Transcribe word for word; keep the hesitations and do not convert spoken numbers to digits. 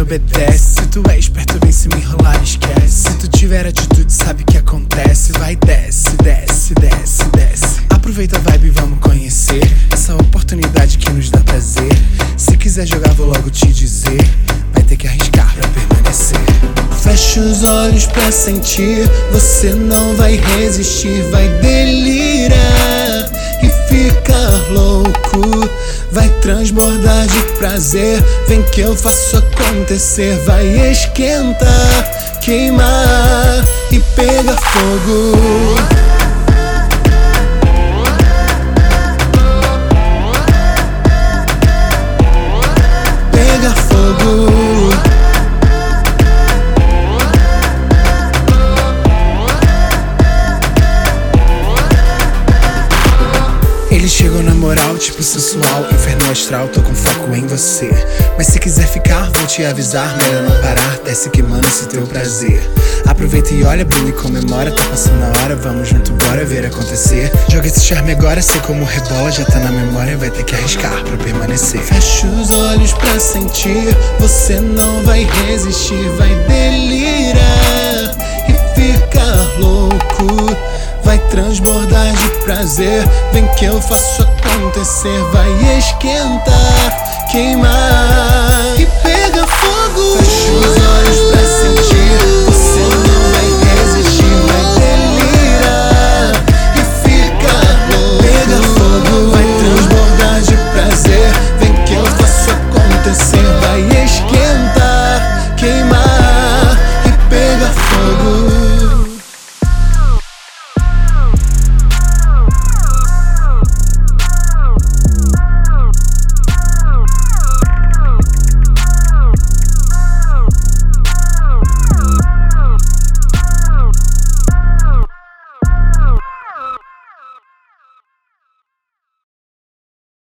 obedece. Se tu é esperto, vem se me enrolar, esquece. Se tu tiver atitude, sabe o que acontece. Vai, desce, desce, desce, desce. Aproveita a vibe e vamos conhecer essa oportunidade que nos dá prazer. Se quiser jogar, vou logo te dizer, vai ter que arriscar pra permanecer. Fecha os olhos pra sentir, você não vai resistir. Vai delirar e ficar louco, vai transbordar de prazer. Vem que eu faço acontecer. Vai esquentar, queimar e pegar fogo. Pega fogo. Ele chegou na moral, tipo sensual, inferno astral, tô com foco em você. Mas se quiser ficar, vou te avisar, melhor não parar, desce queimando esse teu prazer. Aproveita e olha, brilha e comemora, tá passando a hora, vamos junto, bora ver acontecer. Joga esse charme agora, sei como rebola, já tá na memória, vai ter que arriscar pra permanecer. Fecha os olhos pra sentir, você não vai resistir. Vai delirar e ficar louco, vai transbordar de prazer. Vem que eu faço acontecer. Vai esquentar, queimar e pega fogo. Fecha os olhos